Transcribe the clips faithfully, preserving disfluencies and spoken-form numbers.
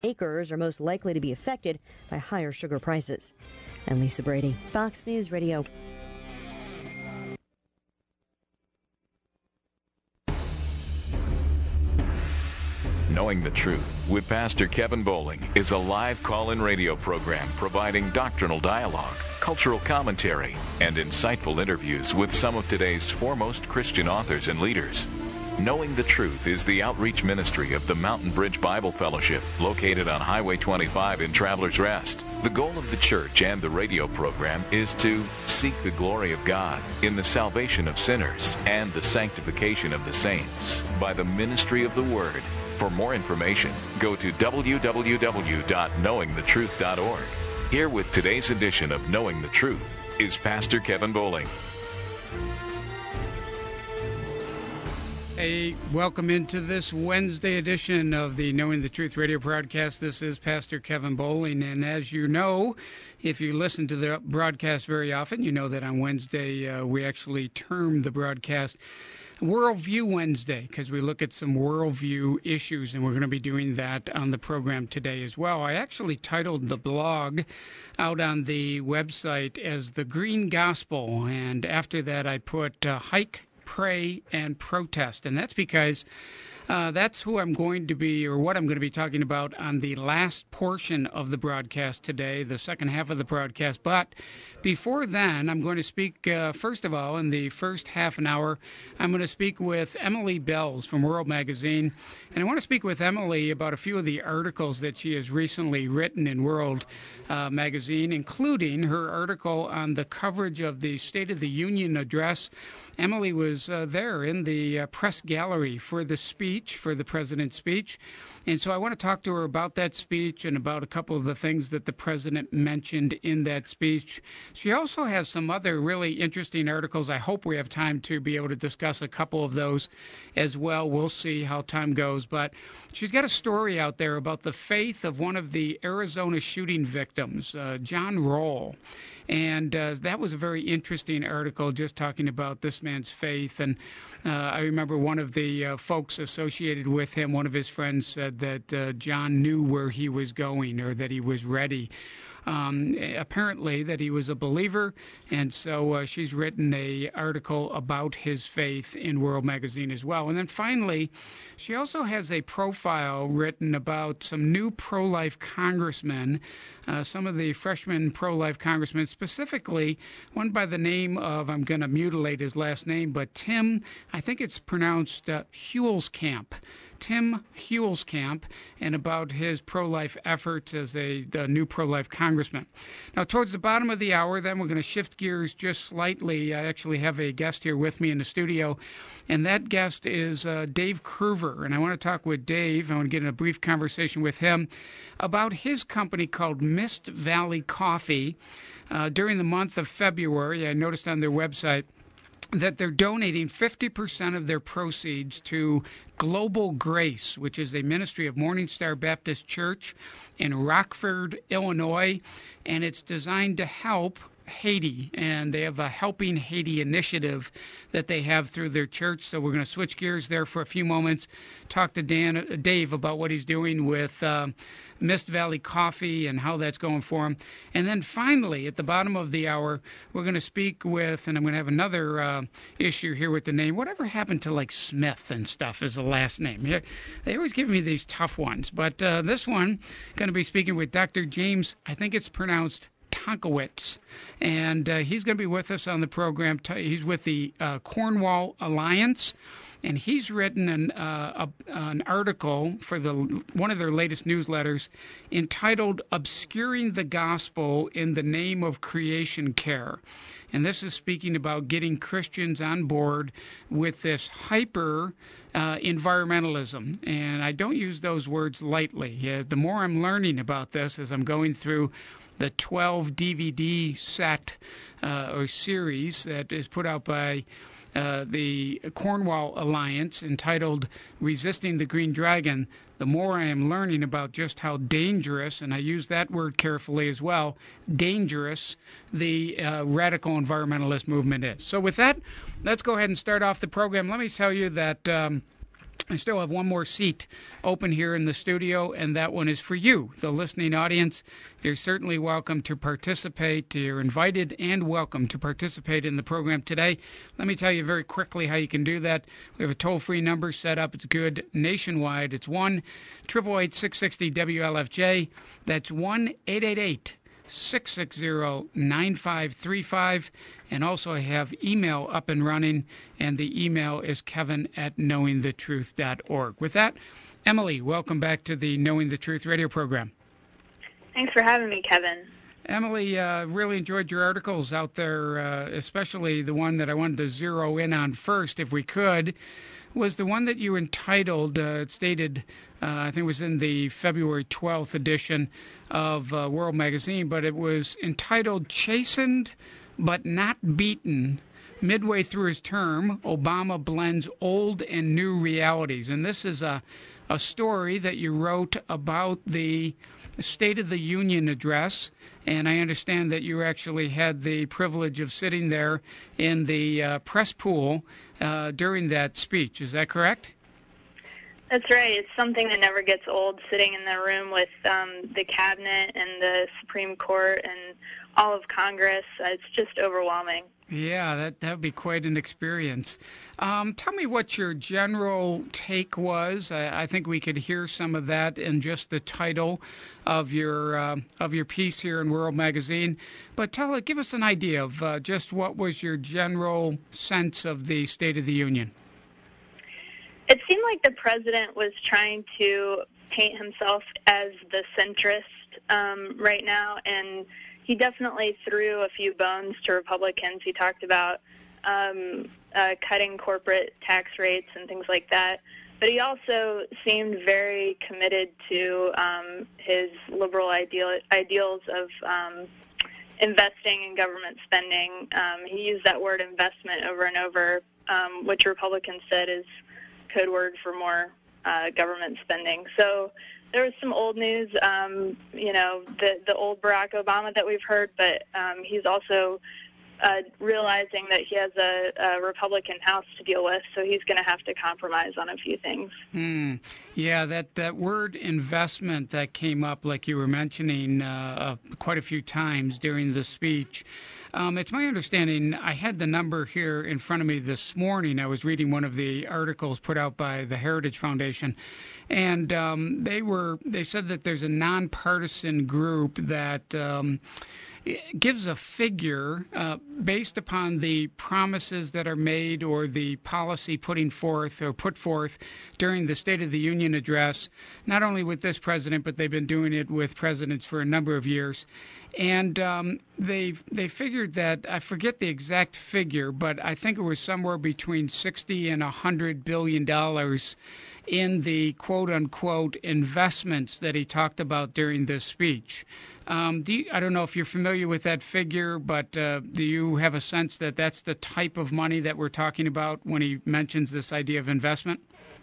Acres are most likely to be affected by higher sugar prices. I'm Lisa Brady, Fox News Radio. Knowing the Truth with Pastor Kevin Bowling is a live call-in radio program providing doctrinal dialogue, cultural commentary, and insightful interviews with some of today's foremost Christian authors and leaders. Knowing the Truth is the outreach ministry of the Mountain Bridge Bible Fellowship, located on Highway twenty-five in Travelers Rest. The goal of the church and the radio program is to seek the glory of God in the salvation of sinners and the sanctification of the saints by the ministry of the Word. For more information, go to w w w dot knowing the truth dot org. Here with today's edition of Knowing the Truth is Pastor Kevin Bowling. Hey, welcome into this Wednesday edition of the Knowing the Truth radio broadcast. This is Pastor Kevin Bowling, and as you know, if you listen to the broadcast very often, you know that on Wednesday uh, we actually term the broadcast Worldview Wednesday, because we look at some worldview issues, and we're going to be doing that on the program today as well. I actually titled the blog out on the website as The Green Gospel, and after that I put uh, Hike, Pray, and Protest, and that's because uh, that's who I'm going to be, or what I'm going to be talking about on the last portion of the broadcast today, the second half of the broadcast. But before then, I'm going to speak, uh, first of all, in the first half an hour, I'm going to speak with Emily Bells from World Magazine. And I want to speak with Emily about a few of the articles that she has recently written in World uh, Magazine, including her article on the coverage of the State of the Union address. Emily was uh, there in the uh, press gallery for the speech, for the president's speech. And so I want to talk to her about that speech and about a couple of the things that the president mentioned in that speech. She also has some other really interesting articles. I hope we have time to be able to discuss a couple of those as well. We'll see how time goes. But she's got a story out there about the faith of one of the Arizona shooting victims, uh, John Roll. And uh, that was a very interesting article just talking about this man's faith. And uh, I remember one of the uh, folks associated with him, one of his friends, said that uh, John knew where he was going, or that he was ready. Um, apparently that he was a believer, and so uh, she's written a article about his faith in World Magazine as well. And then finally, she also has a profile written about some new pro-life congressmen, uh, some of the freshman pro-life congressmen, specifically one by the name of, I'm going to mutilate his last name, but Tim, I think it's pronounced uh, Huelskamp. Tim Huelskamp, and about his pro-life efforts as a the new pro-life congressman. Now, towards the bottom of the hour, then we're going to shift gears just slightly. I actually have a guest here with me in the studio, and that guest is uh, Dave Kruver. And I want to talk with Dave. I want to get in a brief conversation with him about his company called Mist Valley Coffee. Uh, during the month of February, I noticed on their website that they're donating fifty percent of their proceeds to Global Grace, which is a ministry of Morning Star Baptist Church in Rockford, Illinois, and it's designed to help Haiti, and they have a Helping Haiti initiative that they have through their church. So we're going to switch gears there for a few moments, talk to Dan, uh, Dave about what he's doing with uh, Mist Valley Coffee and how that's going for him. And then finally, at the bottom of the hour, we're going to speak with, and I'm going to have another uh, issue here with the name. Whatever happened to like Smith and stuff as the last name? Yeah, they always give me these tough ones. But uh, this one, going to be speaking with Doctor James, I think it's pronounced Tonkowitz, and uh, he's going to be with us on the program. He's with the uh, Cornwall Alliance, and he's written an uh, a, an article for the one of their latest newsletters entitled "Obscuring the Gospel in the Name of Creation Care." And this is speaking about getting Christians on board with this hyper uh, environmentalism. And I don't use those words lightly. Uh, the more I'm learning about this as I'm going through the twelve D V D set uh, or series that is put out by uh, the Cornwall Alliance entitled Resisting the Green Dragon, the more I am learning about just how dangerous, and I use that word carefully as well, dangerous the uh, radical environmentalist movement is. So with that, let's go ahead and start off the program. Let me tell you that um, I still have one more seat open here in the studio, and that one is for you, the listening audience. You're certainly welcome to participate. You're invited and welcome to participate in the program today. Let me tell you very quickly how you can do that. We have a toll-free number set up. It's good nationwide. It's one eight eight eight, six six zero, W L F J. That's one eight eight eight, six six zero, nine five three five. And also I have email up and running, and the email is kevin at knowing the truth dot org. With that, Emily, welcome back to the Knowing the Truth radio program. Thanks for having me, Kevin. Emily, uh, really enjoyed your articles out there, uh, especially the one that I wanted to zero in on first, if we could, was the one that you entitled, uh, it stated, uh, I think it was in the February twelfth edition of uh, World Magazine, but it was entitled Chastened but Not Beaten. Midway through his term, Obama blends old and new realities. And this is a, a story that you wrote about the State of the Union address, and I understand that you actually had the privilege of sitting there in the uh, press pool uh, during that speech. Is that correct? That's right. It's something that never gets old, sitting in the room with um, the cabinet and the Supreme Court and all of Congress. It's just overwhelming. Yeah, that that would be quite an experience. Um, tell me what your general take was. I, I think we could hear some of that in just the title of your uh, of your piece here in World Magazine. But tell give us an idea of uh, just what was your general sense of the State of the Union. It seemed like the president was trying to paint himself as the centrist um, right now, and he definitely threw a few bones to Republicans. He talked about um, uh, cutting corporate tax rates and things like that. But he also seemed very committed to um, his liberal ideal, ideals of um, investing in government spending. Um, he used that word investment over and over, um, which Republicans said is code word for more uh, government spending. So there was some old news, um, you know, the the old Barack Obama that we've heard, but um, he's also uh, realizing that he has a, a Republican House to deal with, so he's going to have to compromise on a few things. Hmm. Yeah, that, that word investment that came up, like you were mentioning, uh, uh, quite a few times during the speech. Um, it's my understanding, I had the number here in front of me this morning. I was reading one of the articles put out by the Heritage Foundation, and um, they were they said that there's a nonpartisan group that um, gives a figure uh, based upon the promises that are made or the policy putting forth or put forth during the State of the Union address, not only with this president, but they've been doing it with presidents for a number of years. And um, they they figured that, I forget the exact figure, but I think it was somewhere between sixty and one hundred billion dollars in the quote-unquote investments that he talked about during this speech. Um, do you, I don't know if you're familiar with that figure, but uh, do you have a sense that that's the type of money that we're talking about when he mentions this idea of investment?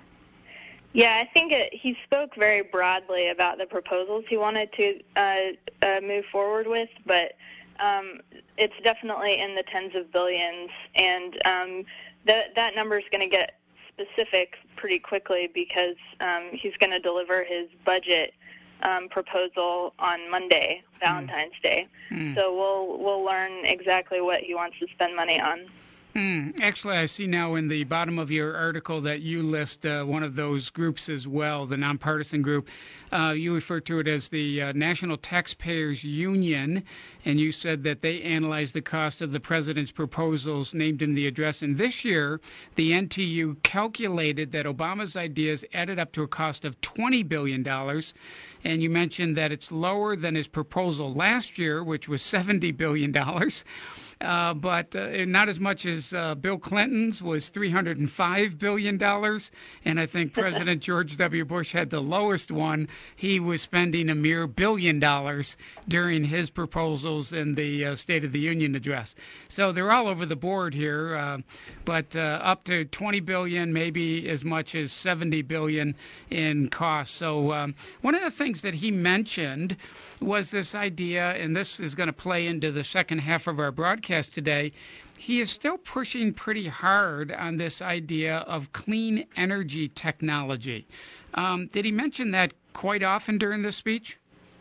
Yeah, I think it, he spoke very broadly about the proposals he wanted to uh, uh, move forward with, but um, it's definitely in the tens of billions, and um, th- that number is going to get specific pretty quickly because um, he's going to deliver his budget um, proposal on Monday, Valentine's mm. Day. Mm. So we'll we'll learn exactly what he wants to spend money on. Mm. Actually, I see now in the bottom of your article that you list uh, one of those groups as well, the nonpartisan group. Uh, you refer to it as the uh, National Taxpayers Union, and you said that they analyzed the cost of the president's proposals named in the address. And this year, the N T U calculated that Obama's ideas added up to a cost of twenty billion dollars. And you mentioned that it's lower than his proposal last year, which was seventy billion dollars. Uh, but uh, not as much as uh, Bill Clinton's was three hundred five billion dollars. And I think President George W. Bush had the lowest one. He was spending a mere billion dollars during his proposals in the uh, State of the Union address. So they're all over the board here, uh, but uh, up to twenty billion dollars, maybe as much as seventy billion dollars in costs. So um, one of the things that he mentioned was this idea, and this is going to play into the second half of our broadcast, broadcast today, he is still pushing pretty hard on this idea of clean energy technology. Um, did he mention that quite often during this speech?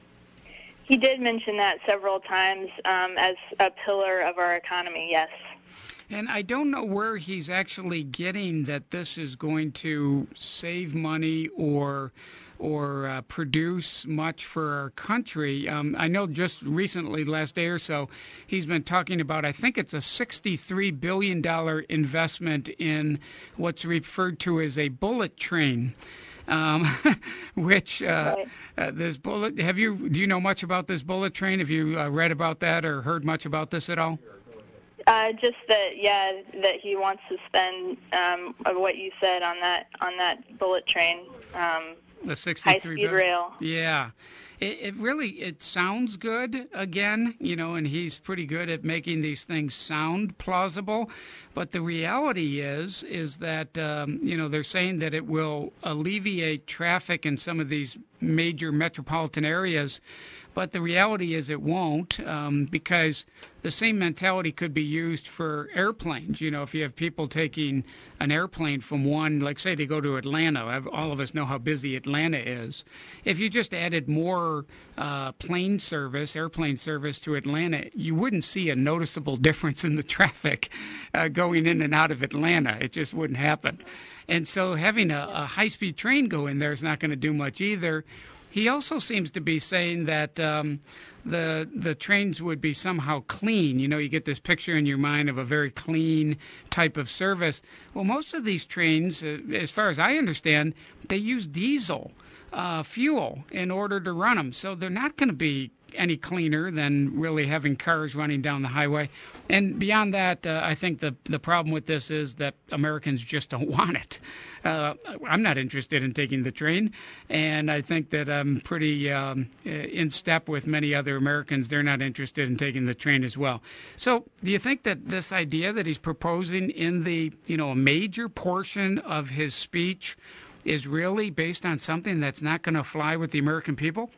He did mention that several times um, as a pillar of our economy, yes. And I don't know where he's actually getting that this is going to save money or or uh, produce much for our country. Um, I know just recently, last day or so, he's been talking about, I think it's a sixty-three billion dollars investment in what's referred to as a bullet train. Um, which uh, right. uh, this bullet, have you, do you know much about this bullet train? Have you uh, read about that or heard much about this at all? Uh, just that, yeah, that he wants to spend um, what you said on that on that bullet train. Um, The sixty-three high-speed rail. Yeah. It, it really, it sounds good again, you know, and he's pretty good at making these things sound plausible. But the reality is, is that, um, you know, they're saying that it will alleviate traffic in some of these major metropolitan areas. But the reality is it won't, um, because the same mentality could be used for airplanes. You know, if you have people taking an airplane from one, like say they go to Atlanta, all of us know how busy Atlanta is. If you just added more uh, plane service, airplane service to Atlanta, you wouldn't see a noticeable difference in the traffic uh, going in and out of Atlanta. It just wouldn't happen. And so having a, a high-speed train go in there is not going to do much either. He also seems to be saying that um, the the trains would be somehow clean. You know, you get this picture in your mind of a very clean type of service. Well, most of these trains, uh, as far as I understand, they use diesel uh, fuel in order to run them. So they're not going to be any cleaner than really having cars running down the highway. And beyond that, uh, I think the the problem with this is that Americans just don't want it. Uh, I'm not interested in taking the train, and I think that I'm pretty um, in step with many other Americans. They're not interested in taking the train as well. So do you think that this idea that he's proposing in the, you know, a major portion of his speech is really based on something that's not going to fly with the American people?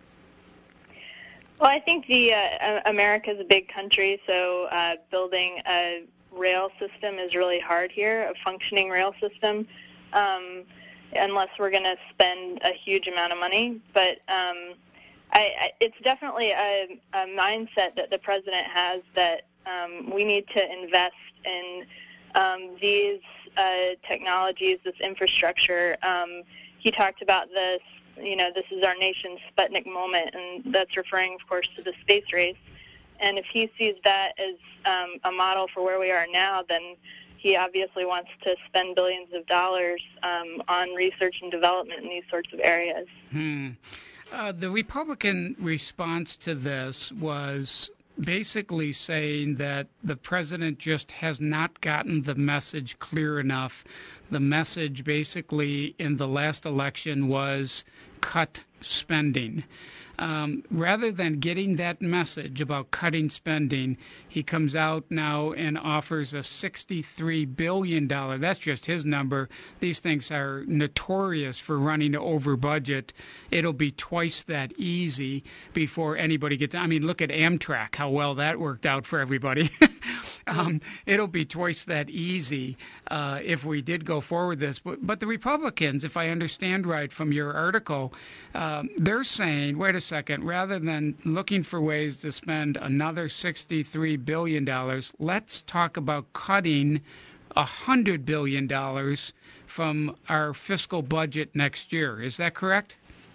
Well, I think the uh, America's a big country, so uh, building a rail system is really hard here, a functioning rail system, um, unless we're going to spend a huge amount of money. But um, I, I, it's definitely a, a mindset that the president has that um, we need to invest in um, these uh, technologies, this infrastructure. Um, he talked about this. You know, this is our nation's Sputnik moment, and that's referring, of course, to the space race. And if he sees that as um, a model for where we are now, then he obviously wants to spend billions of dollars um, on research and development in these sorts of areas. Hmm. Uh, the Republican response to this was basically saying that the president just has not gotten the message clear enough. The message basically in the last election was cut spending. Um, rather than getting that message about cutting spending, he comes out now and offers a sixty-three billion dollars. That's just his number. These things are notorious for running over budget. It'll be twice that easy before anybody gets... I mean, look at Amtrak, how well that worked out for everybody. um, it'll be twice that easy uh, if we did go forward this. But, but the Republicans, if I understand right from your article, um, they're saying, wait a second, rather than looking for ways to spend another sixty-three billion dollars, let's talk about cutting one hundred billion dollars from our fiscal budget next year. Is that correct?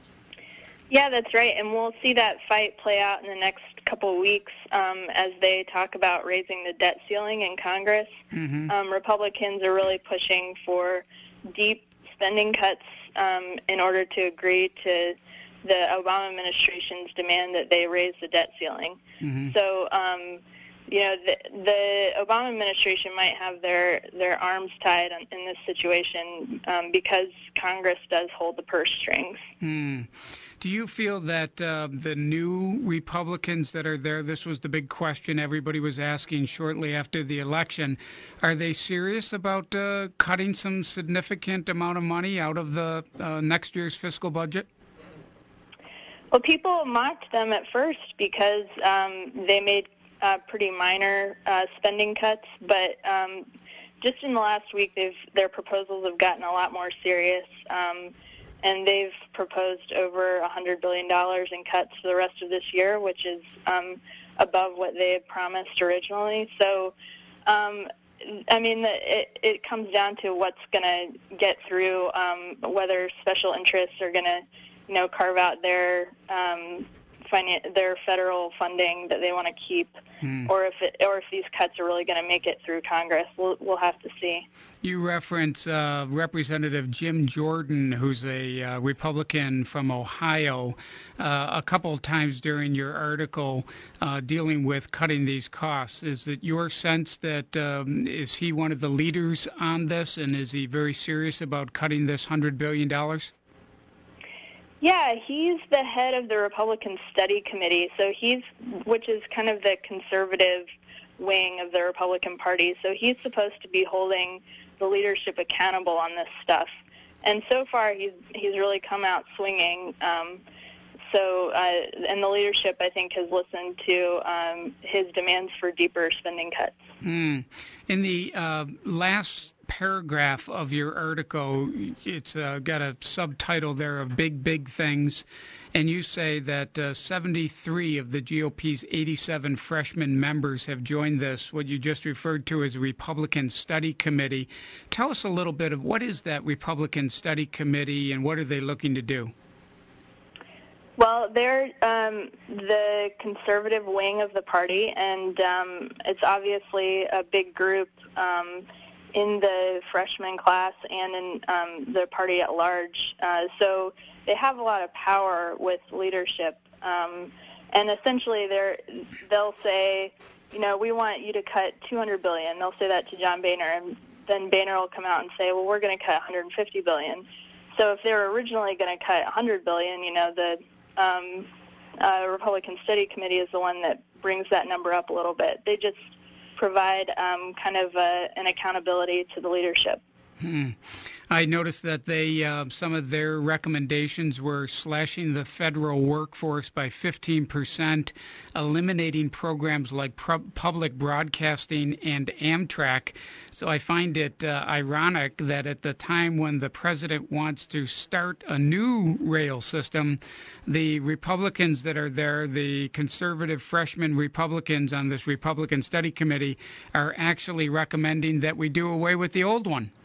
Yeah, that's right, and we'll see that fight play out in the next couple of weeks um, as they talk about raising the debt ceiling in Congress. Mm-hmm. Um, Republicans are really pushing for deep spending cuts um, in order to agree to the Obama administration's demand that they raise the debt ceiling. Mm-hmm. So, um, you know, the, the Obama administration might have their, their arms tied on, in this situation um, because Congress does hold the purse strings. Mm. Do you feel that uh, the new Republicans that are there, this was the big question everybody was asking shortly after the election, are they serious about uh, cutting some significant amount of money out of the uh, next year's fiscal budget? Well, people mocked them at first because um, they made uh, pretty minor uh, spending cuts, but um, just in the last week, they've, their proposals have gotten a lot more serious, um, and they've proposed over one hundred billion dollars in cuts for the rest of this year, which is um, above what they had promised originally. So, um, I mean, the, it, it comes down to what's going to get through, um, whether special interests are going to, you know, carve out their um, finan- their federal funding that they want to keep, mm. or if it, or if these cuts are really going to make it through Congress. We'll we'll have to see. You reference uh, Representative Jim Jordan, who's a uh, Republican from Ohio, uh, a couple of times during your article uh, dealing with cutting these costs. Is it your sense that um, is he one of the leaders on this, and is he very serious about cutting this one hundred billion dollars? Yeah, he's the head of the Republican Study Committee, so he's, which is kind of the conservative wing of the Republican Party. So he's supposed to be holding the leadership accountable on this stuff. And so far, he's he's really come out swinging. Um, so, uh, and the leadership, I think, has listened to um, his demands for deeper spending cuts. Mm. In the uh, last paragraph of your article, it's uh, got a subtitle there of Big, Big Things, and you say that uh, seventy-three of the G O P's eighty-seven freshman members have joined this, what you just referred to as a Republican Study Committee. Tell us a little bit of what is that Republican Study Committee and what are they looking to do? Well, they're um, the conservative wing of the party, and um, it's obviously a big group um, in the freshman class and in um, the party at large. Uh, so they have a lot of power with leadership, um, and essentially they're, they'll say, you know, we want you to cut two hundred billion dollars. They'll say that to John Boehner, and then Boehner will come out and say, well, we're going to cut one hundred fifty billion dollars. So if they were originally going to cut one hundred billion dollars, you know, the um, uh, Republican Study Committee is the one that brings that number up a little bit. They just provide um, kind of a, an accountability to the leadership. Hmm. I noticed that they uh, some of their recommendations were slashing the federal workforce by fifteen percent, eliminating programs like pro- public broadcasting and Amtrak. So I find it uh, ironic that at the time when the president wants to start a new rail system, the Republicans that are there, the conservative freshman Republicans on this Republican Study Committee, are actually recommending that we do away with the old one.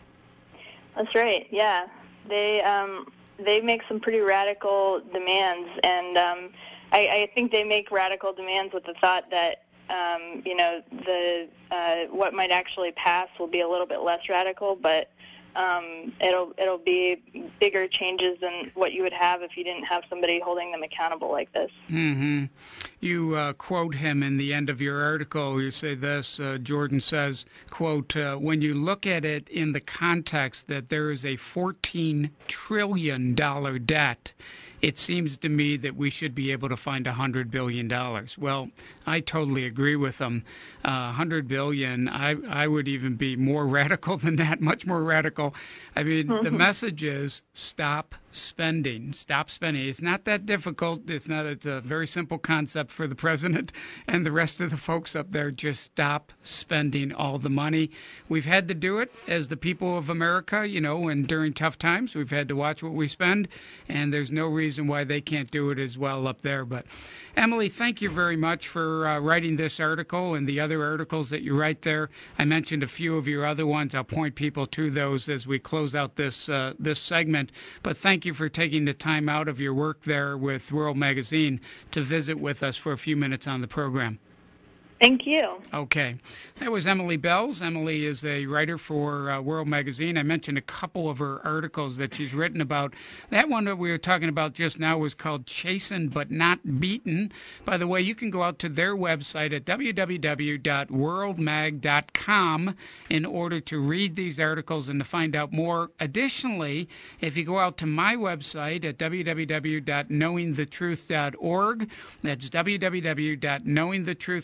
That's right. Yeah, they um, they make some pretty radical demands, and um, I, I think they make radical demands with the thought that um, you know the uh, what might actually pass will be a little bit less radical, but um, it'll it'll be bigger changes than what you would have if you didn't have somebody holding them accountable like this. Mm-hmm. You uh, quote him in the end of your article. You say this, uh, Jordan says, quote, uh, when you look at it in the context that there is a fourteen trillion dollars debt, it seems to me that we should be able to find one hundred billion dollars. Well, I totally agree with them. Uh, one hundred billion dollars, I, I would even be more radical than that, much more radical. I mean, mm-hmm. the message is stop spending. Stop spending. It's not that difficult. It's not. It's a very simple concept for the president and the rest of the folks up there. Just stop spending all the money. We've had to do it as the people of America, you know, and during tough times, we've had to watch what we spend, and there's no reason why they can't do it as well up there. But Emily, thank you very much for uh, writing this article and the other articles that you write there. I mentioned a few of your other ones. I'll point people to those as we close out this uh, this segment. But thank you for taking the time out of your work there with World Magazine to visit with us for a few minutes on the program. Thank you. Okay. That was Emily Belz. Emily is a writer for uh, World Magazine. I mentioned a couple of her articles that she's written about. That one that we were talking about just now was called Chastened But Not Beaten. By the way, you can go out to their website at w w w dot world mag dot com in order to read these articles and to find out more. Additionally, if you go out to my website at w w w dot knowing the truth dot org, that's w w w dot knowing the truth dot org,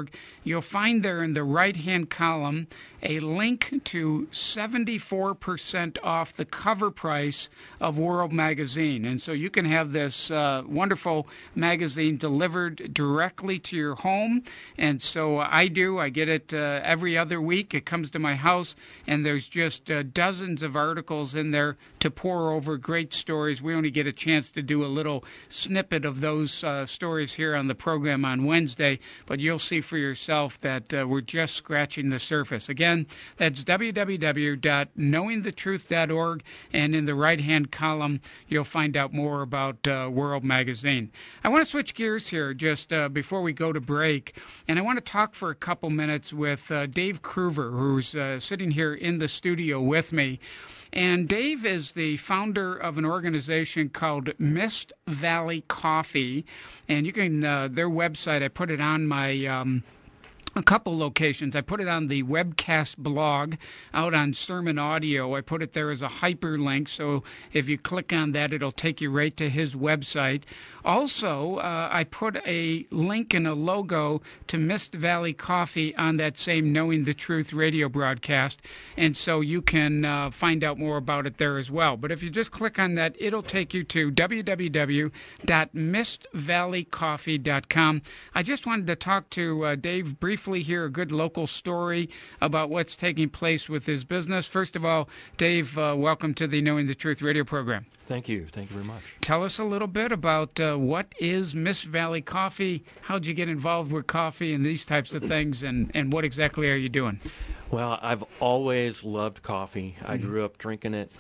org, you'll find there in the right-hand column a link to seventy-four percent off the cover price of World Magazine. And so you can have this uh, wonderful magazine delivered directly to your home. And so I do. I get it uh, every other week. It comes to my house, and there's just uh, dozens of articles in there to pour over, great stories. We only get a chance to do a little snippet of those uh, stories here on the program on Wednesday, but you'll see for yourself that uh, we're just scratching the surface. Again, that's w w w dot knowing the truth dot org, and in the right-hand column, you'll find out more about uh, World Magazine. I want to switch gears here just uh, before we go to break, and I want to talk for a couple minutes with uh, Dave Kruver, who's uh, sitting here in the studio with me. And Dave is the founder of an organization called Mist Valley Coffee, and you can, uh, their website, I put it on my, um, a couple locations. I put it on the webcast blog out on Sermon Audio. I put it there as a hyperlink, so if you click on that, it'll take you right to his website. Also, uh, I put a link and a logo to Mist Valley Coffee on that same Knowing the Truth radio broadcast, and so you can uh, find out more about it there as well. But if you just click on that, it'll take you to w w w dot mist valley coffee dot com. I just wanted to talk to uh, Dave briefly here, a good local story about what's taking place with his business. First of all, Dave, uh, welcome to the Knowing the Truth radio program. Thank you. Thank you very much. Tell us a little bit about uh, what is Mist Valley Coffee, how'd you get involved with coffee and these types of things, and, and what exactly are you doing? Well, I've always loved coffee. I mm-hmm. grew up drinking it,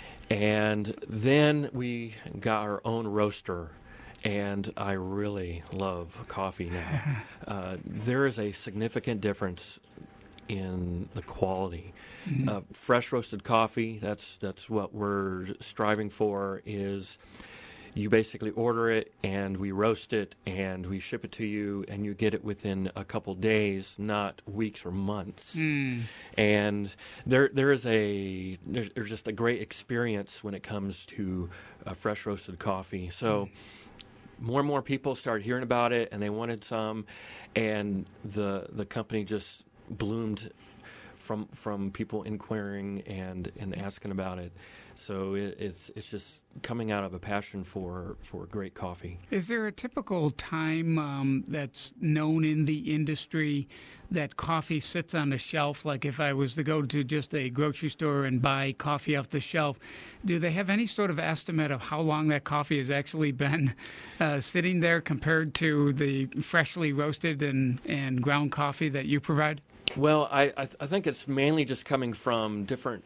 and then we got our own roaster, and I really love coffee now. uh, there is a significant difference in the quality. Mm-hmm. Uh, fresh roasted coffee, that's that's what we're striving for, is you basically order it and we roast it and we ship it to you and you get it within a couple days, not weeks or months. Mm. And there there is a there's, there's just a great experience when it comes to uh, fresh roasted coffee. So mm. more and more people started hearing about it and they wanted some, and the the company just bloomed from from people inquiring and, and asking about it. So it, it's it's just coming out of a passion for, for great coffee. Is there a typical time um, that's known in the industry that coffee sits on the shelf? Like if I was to go to just a grocery store and buy coffee off the shelf, do they have any sort of estimate of how long that coffee has actually been uh, sitting there compared to the freshly roasted and, and ground coffee that you provide? Well, I I, th- I think it's mainly just coming from different,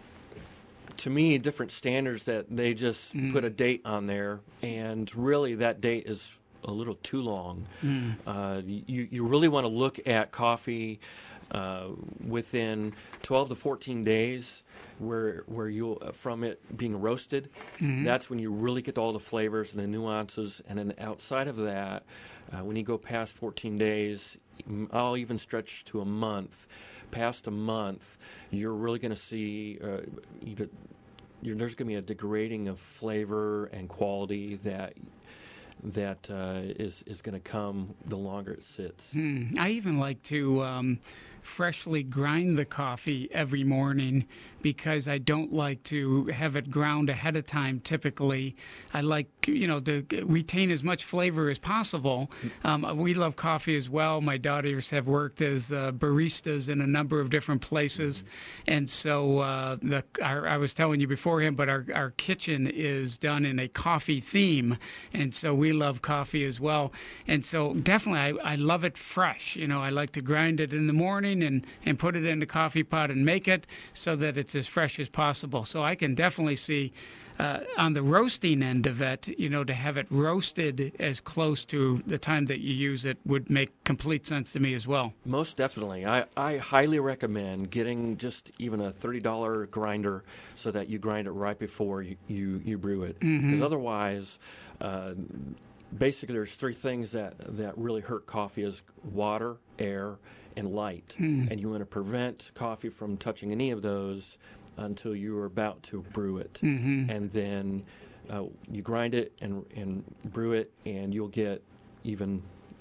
to me, different standards that they just mm. put a date on there, and really that date is a little too long. Mm. Uh, you you really want to look at coffee uh, within twelve to fourteen days, where where you from it being roasted. Mm-hmm. That's when you really get all the flavors and the nuances, and then outside of that, uh, when you go past fourteen days, I'll even stretch to a month. Past a month, you're really going to see uh, either, you're, there's going to be a degrading of flavor and quality that that uh, is is going to come the longer it sits. Hmm. I even like to um, freshly grind the coffee every morning because I don't like to have it ground ahead of time typically. I like, you know, to retain as much flavor as possible. Um, we love coffee as well. My daughters have worked as uh, baristas in a number of different places. Mm-hmm. And so uh, the, our, I was telling you beforehand, but our, our kitchen is done in a coffee theme. And so we love coffee as well. And so definitely I, I love it fresh. You know, I like to grind it in the morning and, and put it in the coffee pot and make it so that it's as fresh as possible. So I can definitely see uh, on the roasting end of it, you know, to have it roasted as close to the time that you use it would make complete sense to me as well. Most definitely. I, I highly recommend getting just even a thirty dollars grinder so that you grind it right before you, you, you brew it. Because mm-hmm. otherwise, uh, basically there's three things that, that really hurt coffee is water, air, and light. Mm. And you want to prevent coffee from touching any of those until you are about to brew it. Mm-hmm. And then uh, you grind it and, and brew it, and you'll get even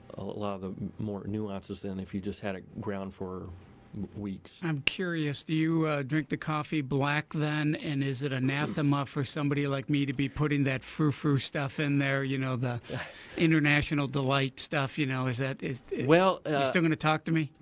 a lot of the more nuances than if you just had it ground for weeks. I'm curious, do you uh, drink the coffee black then, and is it anathema for somebody like me to be putting that frou-frou stuff in there, you know, the International Delight stuff, you know, is that, is, is well, uh, you still going to talk to me?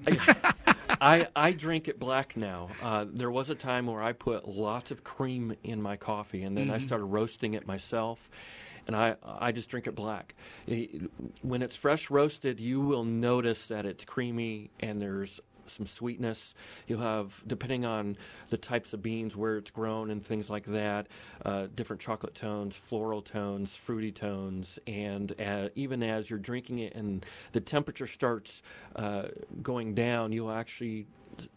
I, I drink it black now. Uh, there was a time where I put lots of cream in my coffee, and then mm-hmm. I started roasting it myself, and I, I just drink it black. It, when it's fresh roasted, you will notice that it's creamy and there's some sweetness. You'll have, depending on the types of beans, where it's grown and things like that, uh, different chocolate tones, floral tones, fruity tones, and uh, even as you're drinking it and the temperature starts uh, going down, you'll actually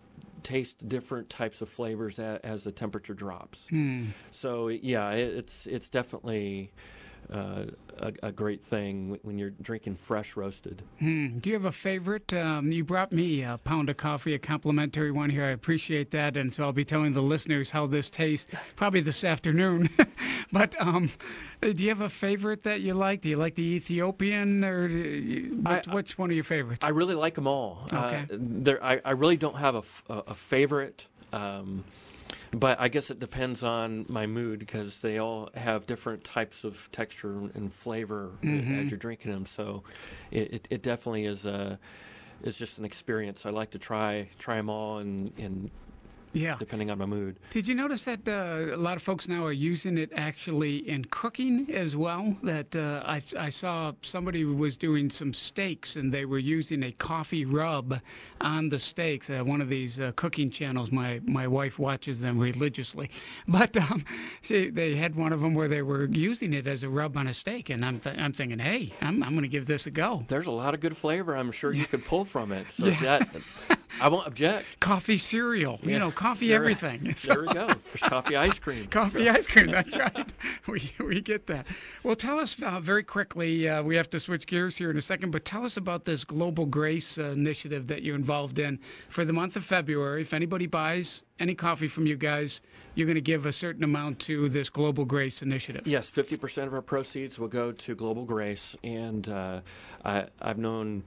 taste different types of flavors as, as the temperature drops. Mm. So yeah, it, it's it's definitely Uh, a, a great thing when you're drinking fresh roasted. Hmm. Do you have a favorite? Um, you brought me a pound of coffee, a complimentary one here. I appreciate that, and so I'll be telling the listeners how this tastes probably this afternoon. But um, do you have a favorite that you like? Do you like the Ethiopian, or you, which, I, which one are your favorites? I really like them all. Okay. Uh, there, I, I really don't have a, a, a favorite. Um, But I guess it depends on my mood, because they all have different types of texture and flavor mm-hmm. as you're drinking them. So it, it, it definitely is a is just an experience. I like to try try them all, and, and yeah, depending on my mood. Did you notice that uh, a lot of folks now are using it actually in cooking as well? That uh, I, I saw somebody was doing some steaks, and they were using a coffee rub on the steaks. Uh, one of these uh, cooking channels, my, my wife watches them religiously. But um, see, they had one of them where they were using it as a rub on a steak, and I'm th- I'm thinking, hey, I'm I'm going to give this a go. There's a lot of good flavor I'm sure you could pull from it. So yeah. that I won't object. Coffee cereal, yeah. you know, coffee there, everything. There we go. There's coffee ice cream. Coffee so. ice cream, that's right. We we get that. Well, tell us uh, very quickly, uh, we have to switch gears here in a second, but tell us about this Global Grace uh, initiative that you're involved in for the month of February. If anybody buys any coffee from you guys, you're going to give a certain amount to this Global Grace initiative. Yes, fifty percent of our proceeds will go to Global Grace, and uh, I, I've known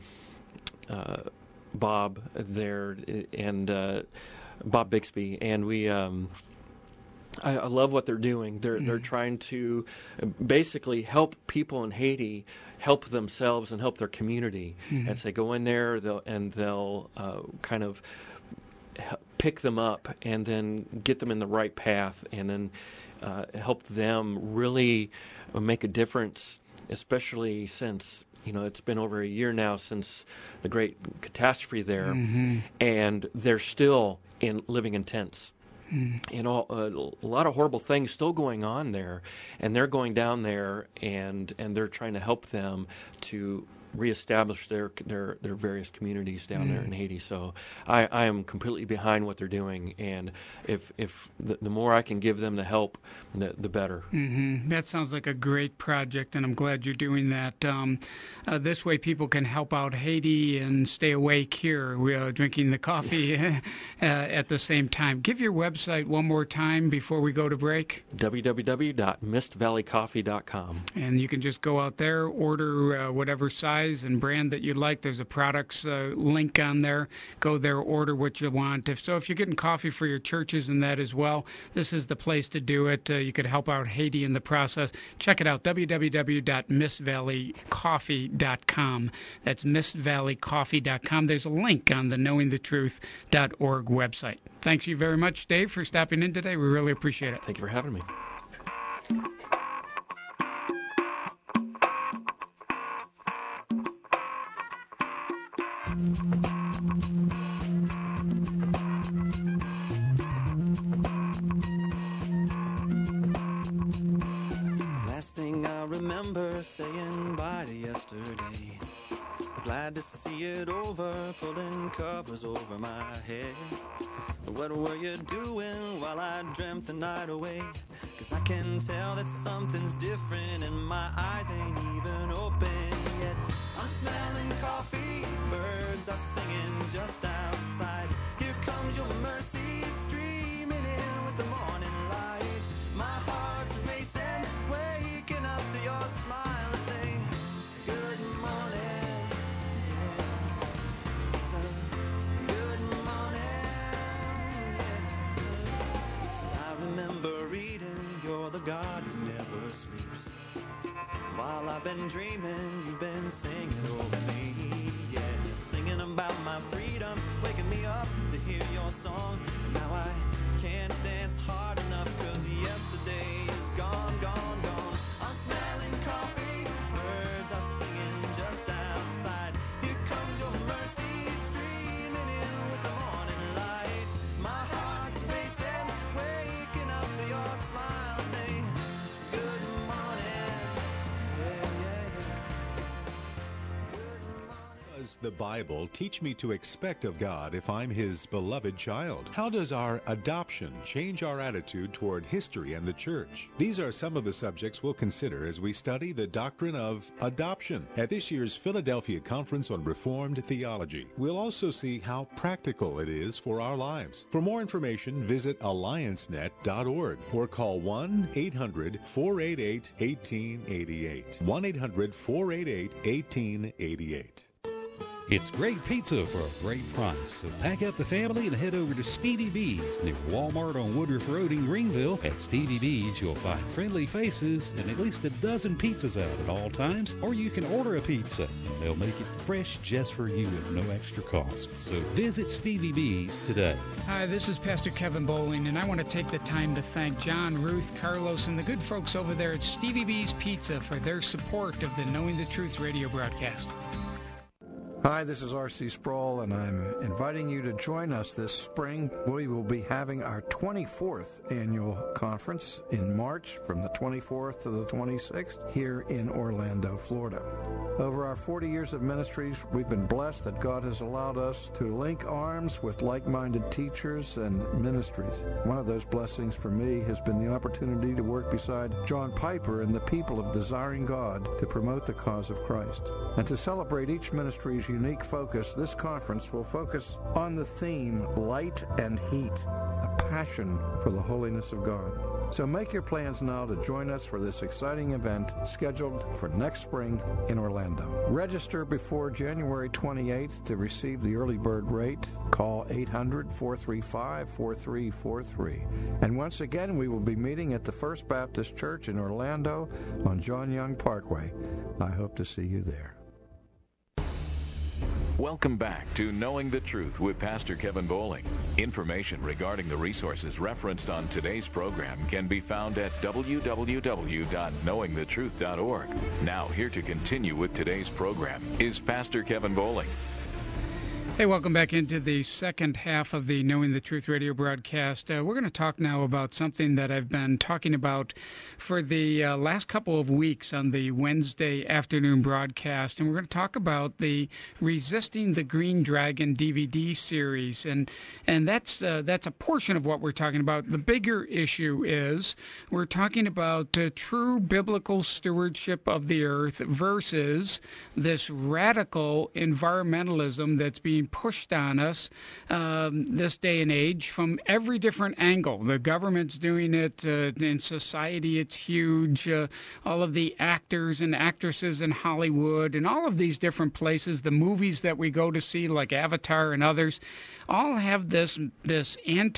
uh, Bob there and uh, Bob Bixby, and we. Um, I, I love what they're doing. They're mm-hmm. they're trying to basically help people in Haiti help themselves and help their community. Mm-hmm. As they go in there, they'll and they'll uh, kind of pick them up and then get them in the right path, and then uh, help them really make a difference, especially since, you know, it's been over a year now since the great catastrophe there, mm-hmm. and they're still in living in tents. Mm. You know, a, a lot of horrible things still going on there, and they're going down there, and and they're trying to help them to reestablish their their their various communities down mm. there in Haiti. So I, I am completely behind what they're doing, and if if the, the more I can give them the help, the the better. Mm-hmm. That sounds like a great project, and I'm glad you're doing that. Um, uh, this way, people can help out Haiti and stay awake here. We are drinking the coffee uh, at the same time. Give your website one more time before we go to break. w w w dot mist valley coffee dot com. And you can just go out there, order uh, whatever size and brand that you'd like. There's a products uh, link on there. Go there, order what you want. If so, if you're getting coffee for your churches and that as well, this is the place to do it. Uh, you could help out Haiti in the process. Check it out, w w w dot mist valley coffee dot com. That's mist valley coffee dot com. There's a link on the knowing the truth dot org website. Thanks you very much, Dave, for stopping in today. We really appreciate it. Thank you for having me. Last thing I remember saying bye to yesterday. Glad to see it over, pulling covers over my head. What were you doing while I dreamt the night away? Cause I can tell that something's different and my eyes ain't even open yet. I'm smelling coffee, birds are singing just outside. Here comes your mercy, streaming in with the morning light. My heart's racing, waking up to your smile and say, good morning, been dreaming, you've been singing over me. Yeah, singing about my freedom, waking me up to hear your song. Now I can't dance hard enough, cause yesterday is gone, gone, gone. I'm smelling coffee, birds are singing just outside. Here comes your mercy, streaming in with the morning light. My heart's racing, waking up to your smile. Say, good morning. Yeah, yeah, yeah. Good morning. Does the Bible teach me to expect of God if I'm His beloved child? How does our adoption change our attitude toward history and the church? These are some of the subjects we'll consider as we study the doctrine of adoption at this year's Philadelphia Conference on Reformed Theology. We'll also see how practical it is for our lives. For more information, visit alliance net dot org or call one eight hundred four eight eight one eight eight eight. one eight hundred four eight eight one eight eight eight. It's great pizza for a great price. So pack up the family and head over to Stevie B's near Walmart on Woodruff Road in Greenville. At Stevie B's, you'll find friendly faces and at least a dozen pizzas out at all times. Or you can order a pizza and they'll make it fresh just for you at no extra cost. So visit Stevie B's today. Hi, this is Pastor Kevin Bowling, and I want to take the time to thank John, Ruth, Carlos, and the good folks over there at Stevie B's Pizza for their support of the Knowing the Truth radio broadcast. Hi, this is R C Sproul, and I'm inviting you to join us this spring. We will be having our twenty-fourth annual conference in March from the twenty-fourth to the twenty-sixth here in Orlando, Florida. Over our forty years of ministries, we've been blessed that God has allowed us to link arms with like-minded teachers and ministries. One of those blessings for me has been the opportunity to work beside John Piper and the people of Desiring God to promote the cause of Christ. And to celebrate each ministry's unique focus, this conference will focus on the theme, Light and Heat, a passion for the holiness of God. So make your plans now to join us for this exciting event scheduled for next spring in Orlando. Register before January twenty-eighth to receive the early bird rate. Call eight hundred, four three five, four three four three. And once again, we will be meeting at the First Baptist Church in Orlando on John Young Parkway. I hope to see you there. Welcome back to Knowing the Truth with Pastor Kevin Bowling. Information regarding the resources referenced on today's program can be found at w w w dot knowing the truth dot org. Now, here to continue with today's program is Pastor Kevin Bowling. Hey, welcome back into the second half of the Knowing the Truth radio broadcast. Uh, we're going to talk now about something that I've been talking about for the uh, last couple of weeks on the Wednesday afternoon broadcast, and we're going to talk about the Resisting the Green Dragon D V D series, and and that's uh, that's a portion of what we're talking about. The bigger issue is we're talking about uh, true biblical stewardship of the earth versus this radical environmentalism that's being pushed on us um, this day and age from every different angle. The government's doing it. Uh, in society, it's huge. Uh, all of the actors and actresses in Hollywood and all of these different places, the movies that we go to see like Avatar and others, all have this this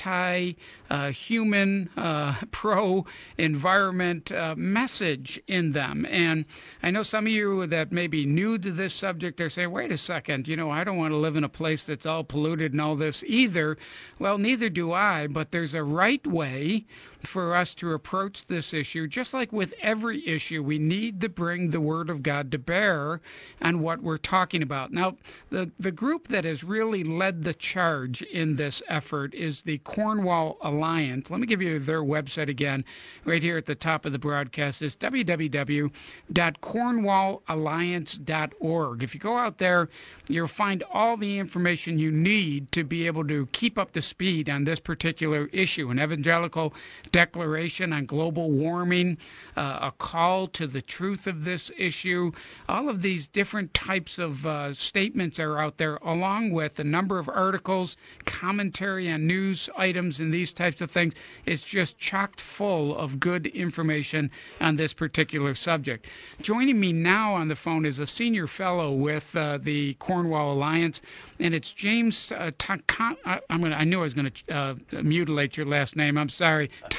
anti-human, uh, uh, pro-environment uh, message in them. And I know some of you that may be new to this subject are saying, wait a second, you know, I don't want to live in a place that's all polluted and all this either. Well, neither do I, but there's a right way for us to approach this issue. Just like with every issue, we need to bring the Word of God to bear on what we're talking about. Now, the, the group that has really led the charge in this effort is the Cornwall Alliance. Let me give you their website again, right here at the top of the broadcast. It's w w w dot cornwall alliance dot org. If you go out there, you'll find all the information you need to be able to keep up to speed on this particular issue. An evangelical declaration on global warming, uh, a call to the truth of this issue. All of these different types of uh, statements are out there, along with a number of articles, commentary on news items, and these types of things. It's just chocked full of good information on this particular subject. Joining me now on the phone is a senior fellow with uh, the Cornwall Alliance, and it's James. Uh, Ta- I'm gonna. I knew I was going to uh, mutilate your last name. I'm sorry.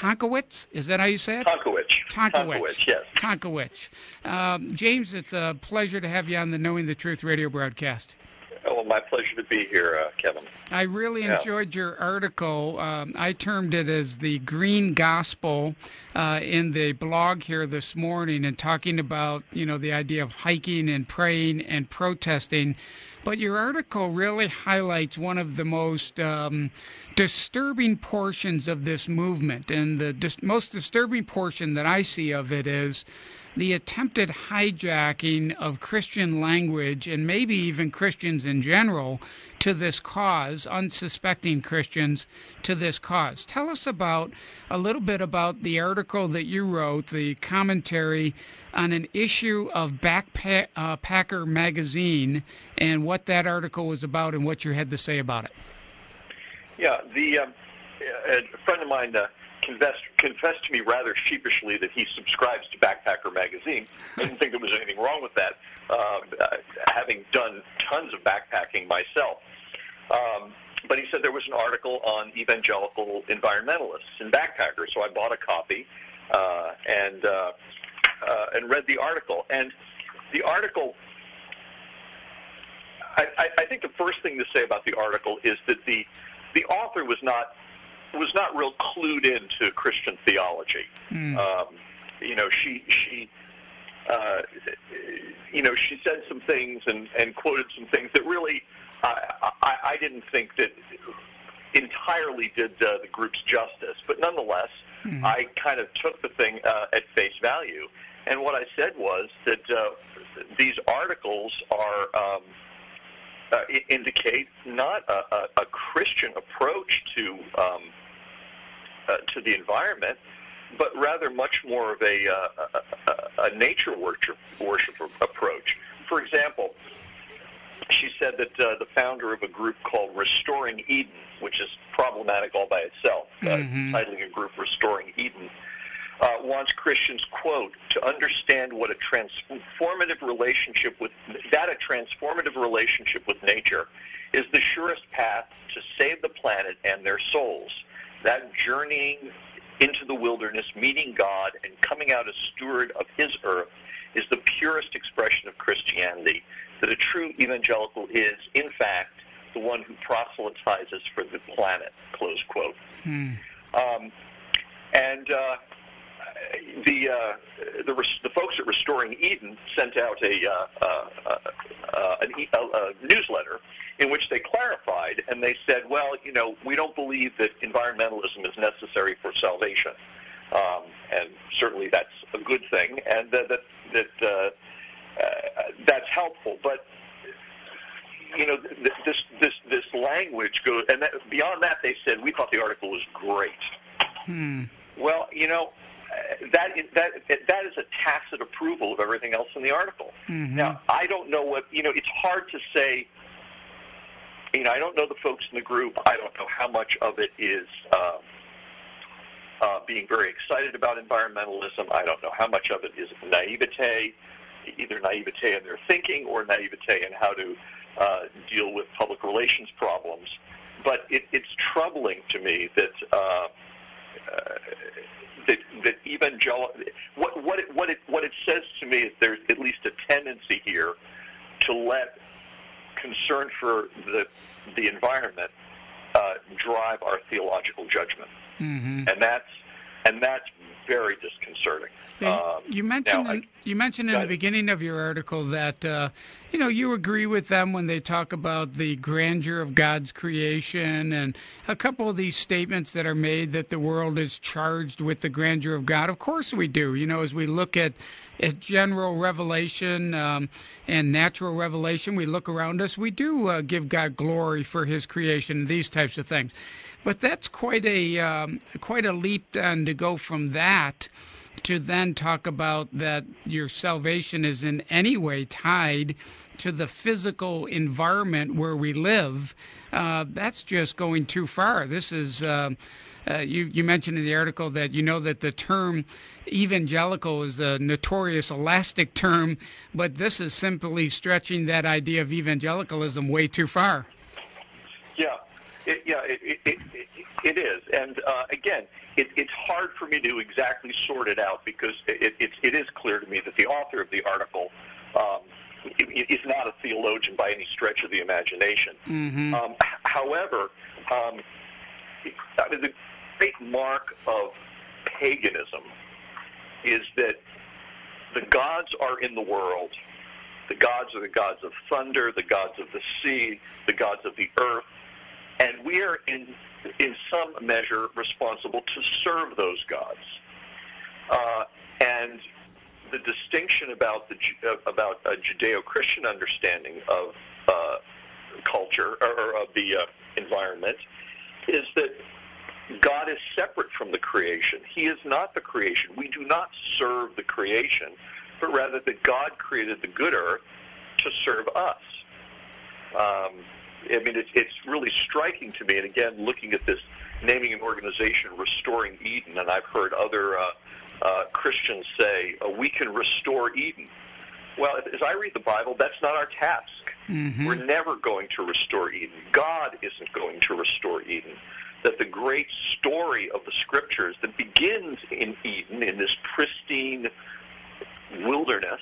Tonkowitz. Is that how you say it? Tonkowitz. Tonkowitz. Tonkowitz, yes. Tonkowitz. Um, James, it's a pleasure to have you on the Knowing the Truth radio broadcast. Oh, well, my pleasure to be here, uh, Kevin. I really yeah. enjoyed your article. Um, I termed it as the green gospel uh, in the blog here this morning, and talking about, you know, the idea of hiking and praying and protesting. But your article really highlights one of the most um, disturbing portions of this movement. And the dis- most disturbing portion that I see of it is the attempted hijacking of Christian language, and maybe even Christians in general, to this cause, unsuspecting Christians to this cause. Tell us about a little bit about the article that you wrote, the commentary on an issue of Backpacker uh, magazine, and what that article was about and what you had to say about it. Yeah, the um, a friend of mine uh, confessed, confessed to me rather sheepishly that he subscribes to Backpacker magazine. I didn't think there was anything wrong with that, uh, having done tons of backpacking myself. Um, but he said there was an article on evangelical environmentalists in Backpacker, so I bought a copy uh, and uh, uh, and read the article. And the article, I, I, I think the first thing to say about the article is that the the author was not was not real clued into Christian theology. Mm. Um, you know, she she uh, you know she said some things and, and quoted some things that really I, I, I didn't think that entirely did uh, the group's justice. But nonetheless, mm. I kind of took the thing uh, at face value. And what I said was that uh, these articles are um, uh, indicate not a, a, a Christian approach to um, uh, to the environment, but rather much more of a, uh, a, a nature worship, worship approach. For example, she said that uh, the founder of a group called Restoring Eden, which is problematic all by itself, mm-hmm. uh, titling a group Restoring Eden, uh, wants Christians, quote, to understand what a transformative relationship with, that a transformative relationship with nature is the surest path to save the planet and their souls. That journeying into the wilderness, meeting God, and coming out as steward of his earth is the purest expression of Christianity, that a true evangelical is, in fact, the one who proselytizes for the planet, close quote. Hmm. Um, and uh, the, uh, the the folks at Restoring Eden sent out a, uh, uh, uh, an e- a, a newsletter in which they clarified, and they said, well, you know, we don't believe that environmentalism is necessary for salvation. Um, and certainly that's a good thing, and uh, that, that uh, uh, that's helpful. But, you know, th- this this this language goes, and that, beyond that, they said, we thought the article was great. Hmm. Well, you know, that is, that that is a tacit approval of everything else in the article. Mm-hmm. Now, I don't know what, you know, it's hard to say, you know, I don't know the folks in the group. I don't know how much of it is uh, uh, being very excited about environmentalism. I don't know how much of it is naivete, either naivete in their thinking or naivete in how to uh, deal with public relations problems. But it, it's troubling to me that uh, uh, that, that evangelical what what it, what it what it says to me is there's at least a tendency here to let concern for the the environment uh, drive our theological judgment, mm-hmm. and that's and that's very disconcerting. Hey, um, you mentioned now, I, you mentioned in the beginning of your article that uh, you know you agree with them when they talk about the grandeur of God's creation, and a couple of these statements that are made that the world is charged with the grandeur of God. Of course we do. You know, as we look at at general revelation um, and natural revelation, we look around us, we do uh, give God glory for his creation, these types of things. But that's quite a um, quite a leap then to go from that to then talk about that your salvation is in any way tied to the physical environment where we live. Uh, that's just going too far. This is, uh, uh, you, you mentioned in the article that you know that the term evangelical is a notorious elastic term, but this is simply stretching that idea of evangelicalism way too far. Yeah. It, yeah, it, it, it, it is. And uh, again, it, it's hard for me to exactly sort it out because it, it, it is clear to me that the author of the article um, is not a theologian by any stretch of the imagination. Mm-hmm. Um, however, um, I mean, the great mark of paganism is that the gods are in the world. The gods are the gods of thunder, the gods of the sea, the gods of the earth, and we are in in some measure responsible to serve those gods. Uh, and the distinction about the uh, about a Judeo-Christian understanding of uh, culture or, or of the uh, environment is that God is separate from the creation. He is not the creation. We do not serve the creation, but rather that God created the good earth to serve us. Um, I mean, it's, it's really striking to me, and again, looking at this, naming an organization Restoring Eden, and I've heard other uh, uh, Christians say, uh, we can restore Eden. Well, as I read the Bible, that's not our task. Mm-hmm. We're never going to restore Eden. God isn't going to restore Eden. That the great story of the Scriptures that begins in Eden, in this pristine wilderness,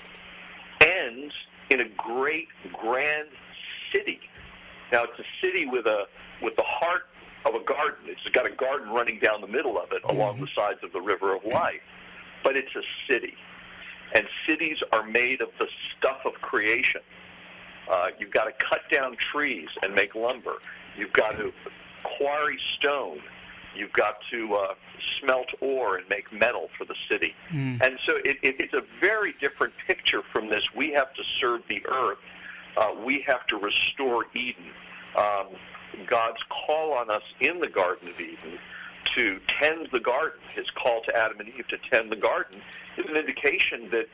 ends in a great, grand city. Now, it's a city with a with the heart of a garden. It's got a garden running down the middle of it along the sides of the river of life. But it's a city. And cities are made of the stuff of creation. Uh, you've got to cut down trees and make lumber. You've got to quarry stone. You've got to uh, smelt ore and make metal for the city. Mm. And so it, it, it's a very different picture from this. We have to serve the earth. Uh, we have to restore Eden. Um, God's call on us in the Garden of Eden to tend the garden, his call to Adam and Eve to tend the garden, is an indication that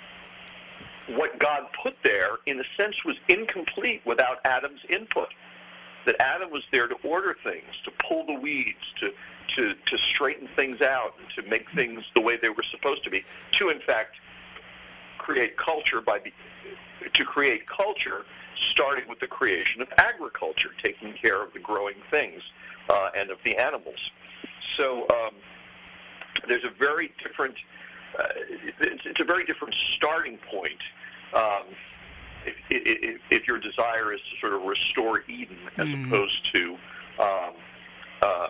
what God put there, in a sense, was incomplete without Adam's input. That Adam was there to order things, to pull the weeds, to, to, to straighten things out, and to make things the way they were supposed to be, to, in fact, create culture by the, to create culture, starting with the creation of agriculture, taking care of the growing things uh, and of the animals. So um, there's a very different, uh, it's, it's a very different starting point. Um, If, if, if your desire is to sort of restore Eden as mm. opposed to, um, uh,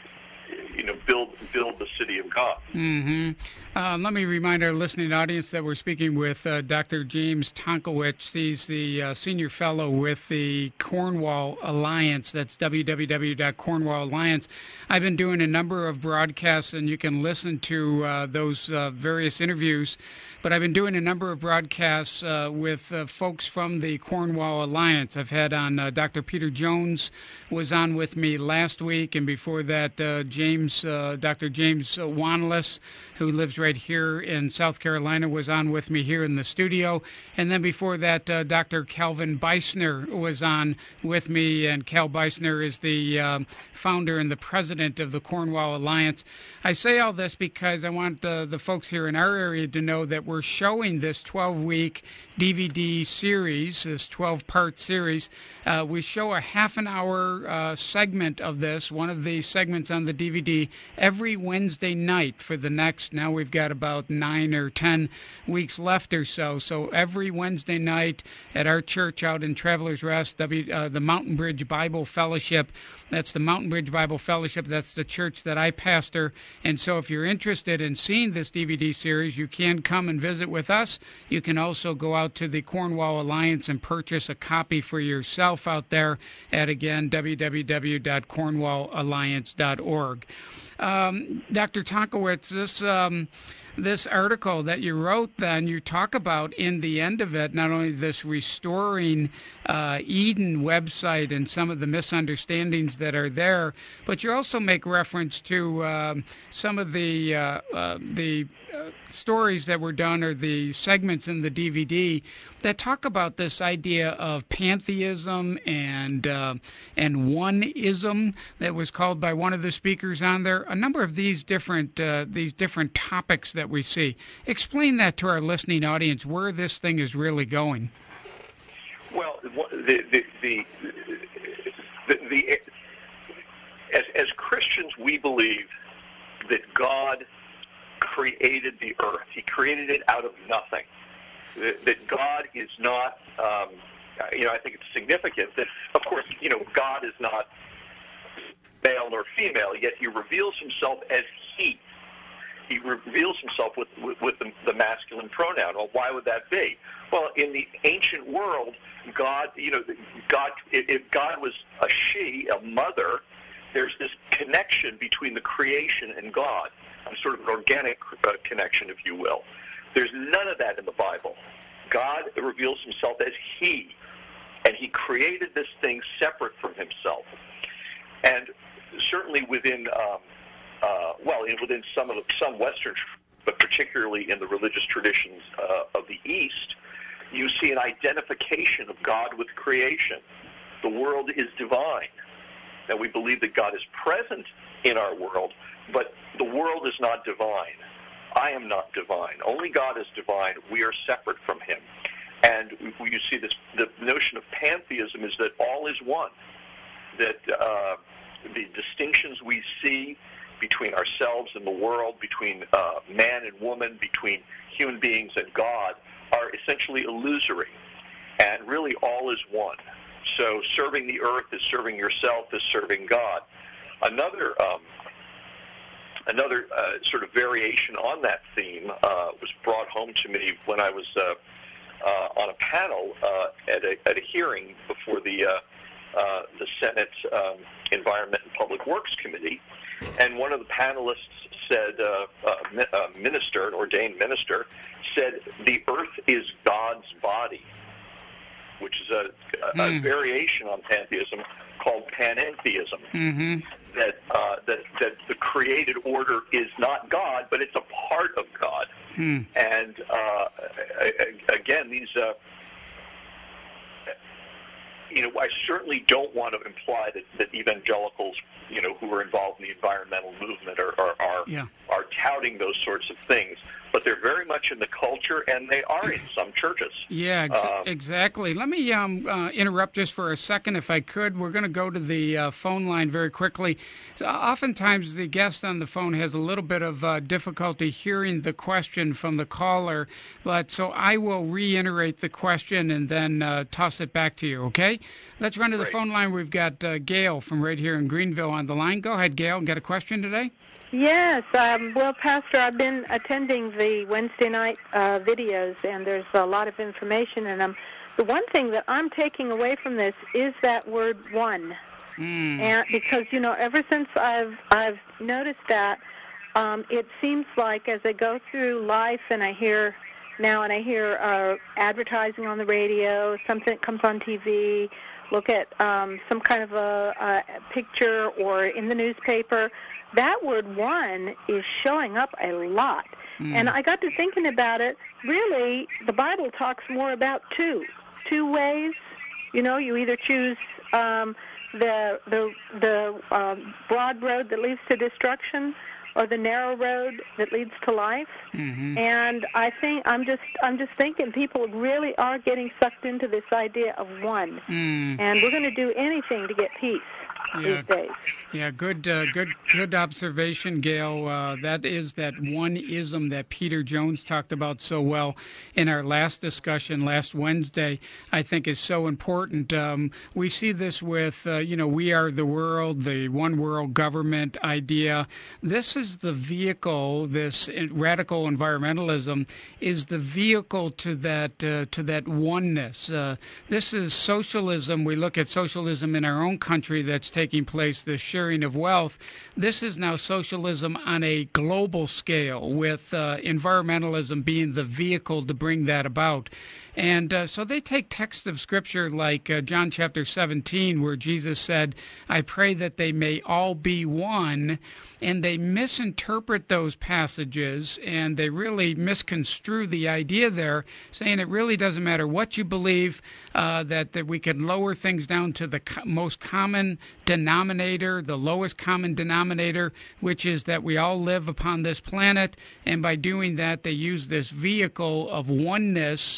you know, build build the city of God. Mm-hmm. Uh, let me remind our listening audience that we're speaking with uh, Doctor James Tonkowicz. He's the uh, senior fellow with the Cornwall Alliance. That's w w w dot cornwall alliance. I've been doing a number of broadcasts, and you can listen to uh, those uh, various interviews. But I've been doing a number of broadcasts uh, with uh, folks from the Cornwall Alliance. I've had on uh, Doctor Peter Jones was on with me last week, and before that, uh, James, uh, Doctor James Wanless, who lives right here in South Carolina, was on with me here in the studio. And then before that, uh, Doctor Calvin Beisner was on with me, and Cal Beisner is the uh, founder and the president of the Cornwall Alliance. I say all this because I want uh, the folks here in our area to know that we're showing this twelve-week D V D series, this twelve-part series. Uh, we show a half-an-hour uh, segment of this, one of the segments on the D V D, every Wednesday night for the next, now we've got about nine or ten weeks left or so. So every Wednesday night at our church out in Travelers Rest, w, uh, the Mountain Bridge Bible Fellowship. That's the Mountain Bridge Bible Fellowship. That's the church that I pastor. And so if you're interested in seeing this D V D series, you can come and visit with us. You can also go out to the Cornwall Alliance and purchase a copy for yourself out there at, again, w w w dot cornwall alliance dot org. Um, Doctor Tonkowicz, this um, this article that you wrote, then you talk about in the end of it, not only this Restoring uh, Eden website and some of the misunderstandings that are there, but you also make reference to um, some of the uh, uh, the uh, stories that were done, or the segments in the D V D that talk about this idea of pantheism and uh, and oneism that was called by one of the speakers on there. A number of these different uh, these different topics that we see. Explain that to our listening audience, where this thing is really going. Well, the the the the, the, as, as Christians, we believe that God created the earth. He created it out of nothing. That, that God is not, um, you know, I think it's significant that, of course, you know, God is not male or female, yet he reveals himself as he. He reveals himself with, with, with the, the masculine pronoun. Well, why would that be? Well, in the ancient world, God, you know, God, if God was a she, a mother, there's this connection between the creation and God, a sort of an organic uh, connection, if you will. There's none of that in the Bible. God reveals himself as he, and he created this thing separate from himself. And certainly within, um, uh, well, in, within some of the, some Western, but particularly in the religious traditions uh, of the East, you see an identification of God with creation. The world is divine. Now, we believe that God is present in our world, but the world is not divine. I am not divine. Only God is divine. We are separate from him. And you see this, the notion of pantheism is that all is one, that uh, the distinctions we see between ourselves and the world, between uh, man and woman, between human beings and God, are essentially illusory. And really all is one. So serving the earth is serving yourself, is serving God. Another um, another uh, sort of variation on that theme uh, was brought home to me when I was uh, uh, on a panel uh, at, a, at a hearing before the uh, uh, the Senate um, Environment and Public Works Committee, and one of the panelists said, uh, a, a minister, an ordained minister, said, "The earth is God's body," which is a, a, mm. a variation on pantheism called panentheism. Mm-hmm. That, uh, that that the created order is not God, but it's a part of God. Mm. And uh, again, these, uh, you know, I certainly don't want to imply that, that evangelicals, you know, who are involved in the environmental movement are are are, yeah. are touting those sorts of things. But they're very much in the culture, and they are in some churches. Yeah, ex- um, exactly. Let me um, uh, interrupt just for a second, if I could. We're going to go to the uh, phone line very quickly. So, oftentimes, the guest on the phone has a little bit of uh, difficulty hearing the question from the caller, but so I will reiterate the question and then uh, toss it back to you, okay? Let's run to the Great. phone line. We've got uh, Gail from right here in Greenville on the line. Go ahead, Gail. Got a question today? Yes. Um, well, Pastor, I've been attending the Wednesday night uh, videos, and there's a lot of information in them. The one thing that I'm taking away from this is that word "one," mm. and because you know, ever since I've I've noticed that, um, it seems like as I go through life and I hear now and I hear uh, advertising on the radio, something comes on T V. Look at um, some kind of a, a picture or in the newspaper, that word "one" is showing up a lot. Mm. And I got to thinking about it. Really, the Bible talks more about two. Two ways. You know, you either choose um, the the the uh, broad road that leads to destruction, or the narrow road that leads to life. Mm-hmm. And I think I'm just I'm just thinking people really are getting sucked into this idea of one, mm. and we're going to do anything to get peace yeah. these days. Yeah, good, uh, good, good observation, Gail. Uh, that is that one-ism that Peter Jones talked about so well in our last discussion last Wednesday. I think is so important. Um, we see this with, uh, you know, we are the world, the one world government idea. This is the vehicle. This radical environmentalism is the vehicle to that uh, to that oneness. Uh, this is socialism. We look at socialism in our own country that's taking place. The sharing of wealth. This is now socialism on a global scale, with uh, environmentalism being the vehicle to bring that about. And uh, so they take texts of Scripture like uh, John chapter seventeen, where Jesus said, "I pray that they may all be one," and they misinterpret those passages, and they really misconstrue the idea there, saying it really doesn't matter what you believe, uh, that, that we can lower things down to the co- most common denominator, the lowest common denominator, which is that we all live upon this planet, and by doing that, they use this vehicle of oneness uh,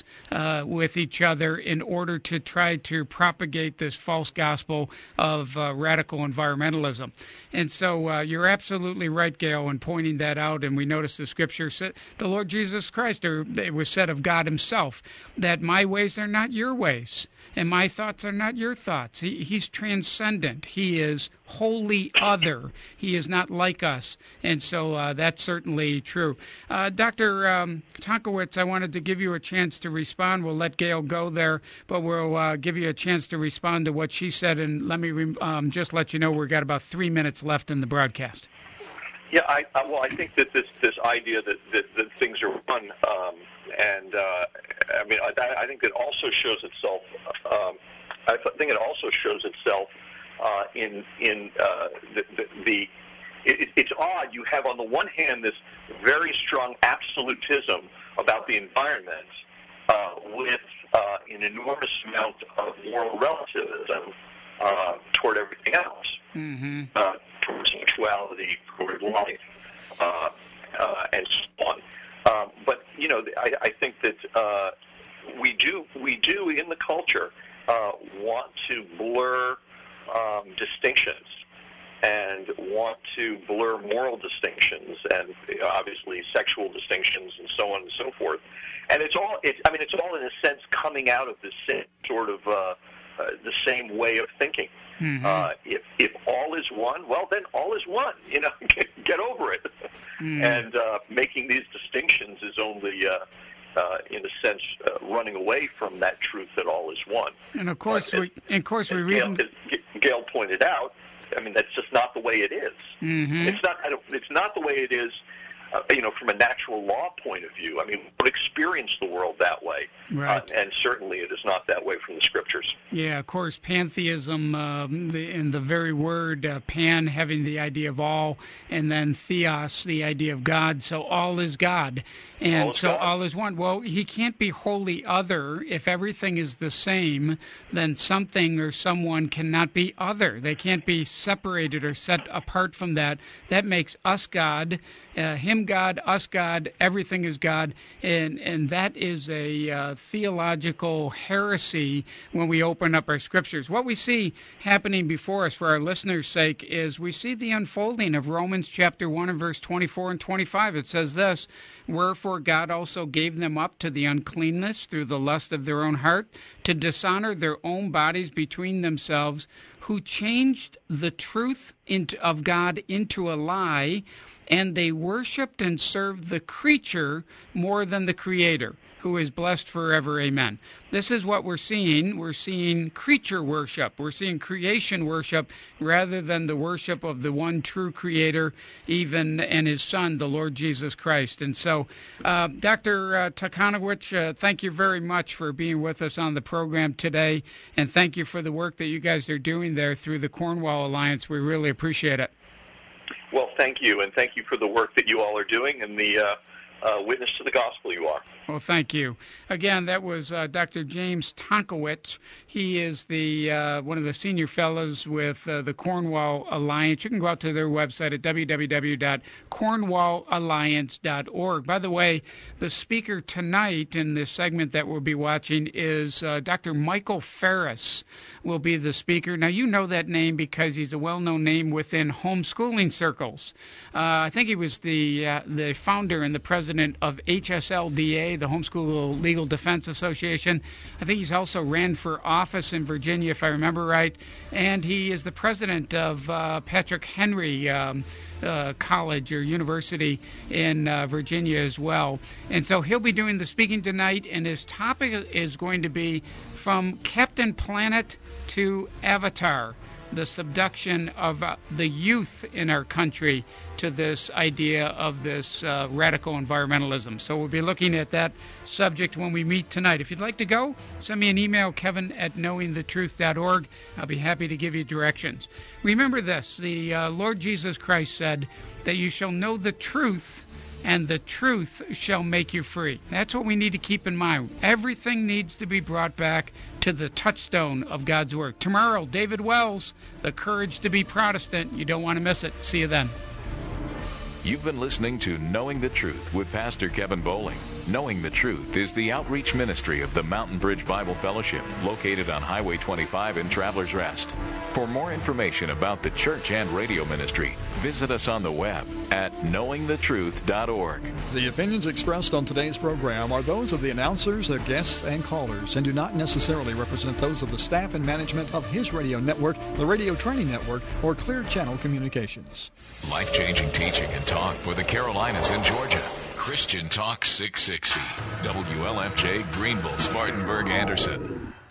uh, with each other in order to try to propagate this false gospel of uh, radical environmentalism. And so uh, you're absolutely right, Gail, in pointing that out. And we notice the scripture said, the Lord Jesus Christ, or it was said of God himself, that my ways are not your ways, and my thoughts are not your thoughts. He, he's transcendent. He is wholly other. He is not like us. And so uh, that's certainly true. Uh, Doctor Um, Tonkowitz, I wanted to give you a chance to respond. We'll let Gail go there, but we'll uh, give you a chance to respond to what she said. And let me re- um, just let you know we've got about three minutes left in the broadcast. Yeah, I, I, well, I think that this, this idea that, that, that things are one, um, and uh, I mean, I, I think it also shows itself. Um, I think it also shows itself uh, in in uh, the, the, the it, it's odd. You have on the one hand this very strong absolutism about the environment uh, with uh, an enormous amount of moral relativism uh, toward everything else, mm-hmm. uh, toward sexuality, toward life, uh, uh, and so on. Um, but you know, I, I think that uh, we do we do in the culture uh, want to blur um, distinctions and want to blur moral distinctions and obviously sexual distinctions and so on and so forth. And it's all it's I mean it's all in a sense coming out of the same sort of uh, uh, the same way of thinking. Mm-hmm. Uh, if if all is one, well then all is one. You know, get, get over it. Mm. And uh, making these distinctions is only, uh, uh, in a sense, uh, running away from that truth that all is one. And of course, uh, we, and of course, we Gail, read. As Gail pointed out, I mean, that's just not the way it is. Mm-hmm. It's not. It's not the way it is. Uh, you know, from a natural law point of view. I mean, we would experience the world that way. Right. Uh, and certainly it is not that way from the scriptures. Yeah, of course, pantheism, um, the, in the very word uh, pan having the idea of all, and then theos, the idea of God. So all is God. And all is so God. all is one. Well, he can't be wholly other. If everything is the same, then something or someone cannot be other. They can't be separated or set apart from that. That makes us God, uh, him God, us God, everything is God. And, and that is a uh, theological heresy when we open up our scriptures. What we see happening before us, for our listeners' sake, is we see the unfolding of Romans chapter one and verse twenty-four and twenty-five. It says this, wherefore God also gave them up to the uncleanness through the lust of their own heart, to dishonor their own bodies between themselves, who changed the truth into, of God into a lie, and they worshipped and served the creature more than the Creator, who is blessed forever. Amen. This is what we're seeing. We're seeing creature worship. We're seeing creation worship rather than the worship of the one true Creator, even and His Son, the Lord Jesus Christ. And so, uh, Doctor Uh, Tonkowitz, uh, thank you very much for being with us on the program today, and thank you for the work that you guys are doing there through the Cornwall Alliance. We really appreciate it. Well, thank you, and thank you for the work that you all are doing and the uh, uh, witness to the gospel you are. Well, thank you. Again, that was uh, Doctor James Tonkowitz. He is the uh, one of the senior fellows with uh, the Cornwall Alliance. You can go out to their website at w w w dot cornwall alliance dot org. By the way, the speaker tonight in this segment that we'll be watching is uh, Doctor Michael Ferris will be the speaker. Now, you know that name because he's a well-known name within homeschooling circles. Uh, I think he was the uh, the founder and the president of H S L D A, the Homeschool Legal Defense Association. I think he's also ran for office in Virginia, if I remember right. And he is the president of uh, Patrick Henry um, uh, College or University in uh, Virginia as well. And so he'll be doing the speaking tonight, and his topic is going to be From Captain Planet to Avatar, the subduction of uh, the youth in our country to this idea of this uh, radical environmentalism. So we'll be looking at that subject when we meet tonight. If you'd like to go, send me an email, kevin at knowing the truth dot org. I'll be happy to give you directions. Remember this, the uh, Lord Jesus Christ said that you shall know the truth, and the truth shall make you free. That's what we need to keep in mind. Everything needs to be brought back to the touchstone of God's Word. Tomorrow, David Wells, The Courage to be Protestant. You don't want to miss it. See you then. You've been listening to Knowing the Truth with Pastor Kevin Bowling. Knowing the Truth is the outreach ministry of the Mountain Bridge Bible Fellowship, located on Highway twenty-five in Travelers Rest. For more information about the church and radio ministry, visit us on the web at knowing the truth dot org. The opinions expressed on today's program are those of the announcers, their guests, and callers, and do not necessarily represent those of the staff and management of His Radio Network, the Radio Training Network, or Clear Channel Communications. Life-changing teaching and talk for the Carolinas and Georgia. Christian Talk six sixty. W L F J, Greenville, Spartanburg, Anderson.